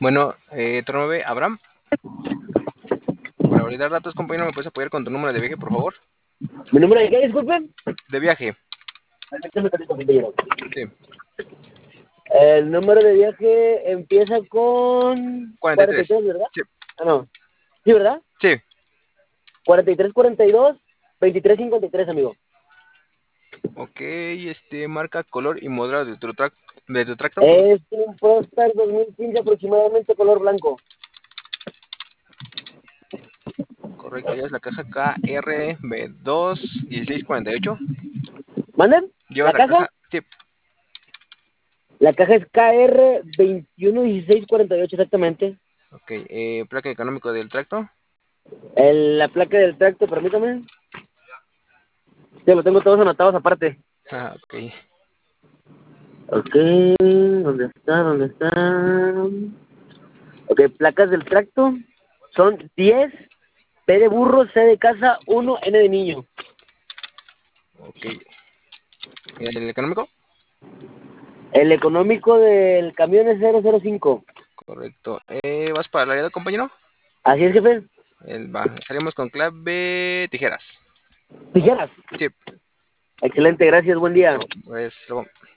Bueno, turno B, Abraham. Para validar datos, compañero, ¿me puedes apoyar con tu número de viaje, por favor? ¿Mi número de qué, disculpe? De viaje. Sí. El número de viaje empieza con 43. 43, ¿verdad? Sí. Ah, no. ¿Sí, verdad? Sí. 43, 42, 23, 53, amigo. Ok, marca, color y modelo de tu tracto. Es un Prostar 2015 aproximadamente color blanco. Correcto, ya es la caja KRB21648. ¿Manden? Lleva ¿La la caja? caja, sí. La caja es KR 211648 exactamente. Ok, placa económico del tracto. La placa del tracto, permítame. Ya lo tengo todos anotados aparte. Ah, ok. Ok, ¿dónde está? ¿Dónde está? Ok, placas del tracto son 10, P de burro, C de casa, 1, N de niño. Ok. ¿El económico? El económico del camión es 005. Correcto. ¿Vas para la área, compañero? Así es, jefe. Salimos con clave tijeras. Tijeras. Sí. Excelente, gracias, buen día. Pues luego.